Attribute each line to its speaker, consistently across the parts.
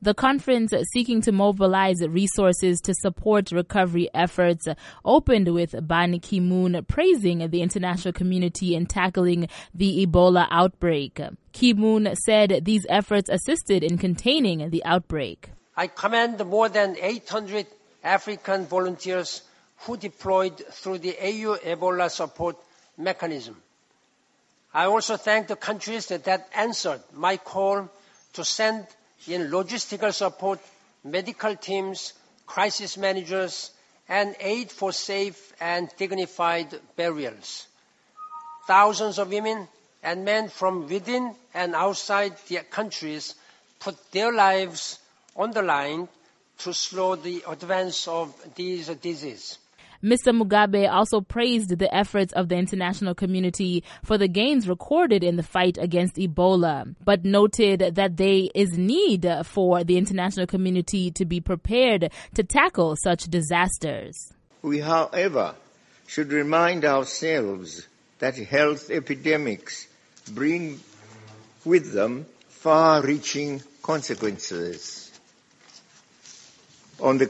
Speaker 1: The conference, seeking to mobilize resources to support recovery efforts, opened with Ban Ki-moon praising the international community in tackling the Ebola outbreak. Ki-moon said these efforts assisted in containing the outbreak.
Speaker 2: I commend the more than 800 African volunteers who deployed through the AU Ebola support mechanism. I also thank the countries that answered my call to send in logistical support, medical teams, crisis managers, and aid for safe and dignified burials. Thousands of women and men from within and outside their countries put their lives on the line to slow the advance of this disease.
Speaker 1: Mr. Mugabe also praised the efforts of the international community for the gains recorded in the fight against Ebola, but noted that there is need for the international community to be prepared to tackle such disasters.
Speaker 3: We, however, should remind ourselves that health epidemics bring with them far-reaching consequences on the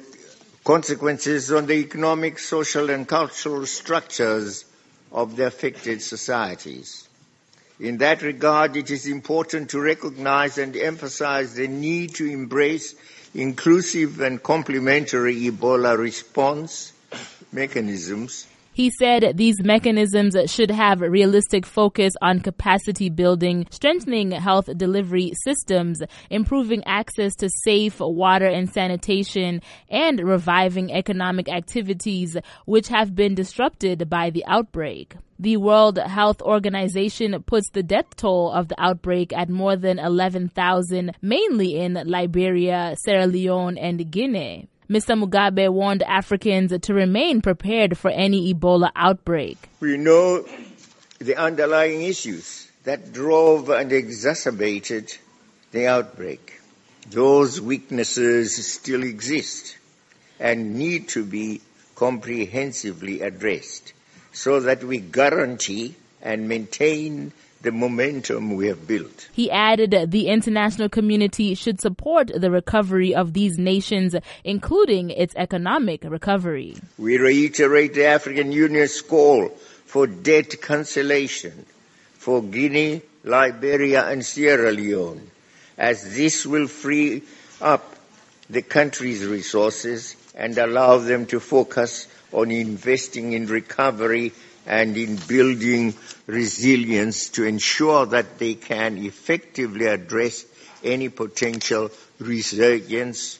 Speaker 3: economic, social, and cultural structures of the affected societies. In that regard, it is important to recognize and emphasize the need to embrace inclusive and complementary Ebola response mechanisms.
Speaker 1: He said these mechanisms should have realistic focus on capacity building, strengthening health delivery systems, improving access to safe water and sanitation, and reviving economic activities which have been disrupted by the outbreak. The World Health Organization puts the death toll of the outbreak at more than 11,000, mainly in Liberia, Sierra Leone, and Guinea. Mr. Mugabe warned Africans to remain prepared for any Ebola outbreak.
Speaker 3: We know the underlying issues that drove and exacerbated the outbreak. Those weaknesses still exist and need to be comprehensively addressed so that we guarantee and maintain the momentum we have built.
Speaker 1: He added the international community should support the recovery of these nations, including its economic recovery.
Speaker 3: We reiterate the African Union's call for debt cancellation for Guinea, Liberia, and Sierra Leone, as this will free up the country's resources and allow them to focus on investing in recovery and in building resilience to ensure that they can effectively address any potential resurgence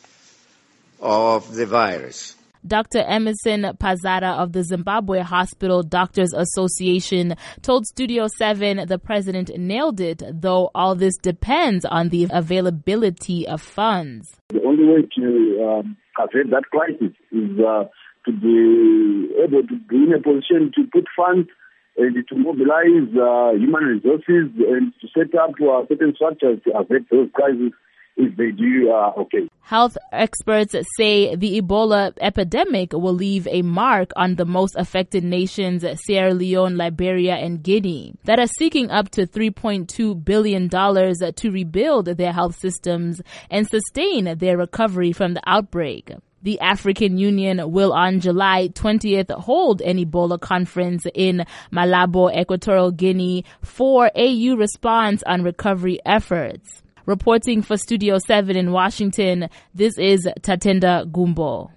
Speaker 3: of the virus.
Speaker 1: Dr. Emerson Pazara of the Zimbabwe Hospital Doctors Association told Studio 7 the president nailed it, though all this depends on the availability of funds.
Speaker 4: The only way to avert that crisis is to be able to be in a position to put funds and to mobilize human resources and to set up certain structures to avert those crises if they do okay.
Speaker 1: Health experts say the Ebola epidemic will leave a mark on the most affected nations, Sierra Leone, Liberia, and Guinea, that are seeking up to $3.2 billion to rebuild their health systems and sustain their recovery from the outbreak. The African Union will on July 20th hold an Ebola conference in Malabo, Equatorial Guinea for AU response on recovery efforts. Reporting for Studio 7 in Washington, this is Tatenda Gumbo.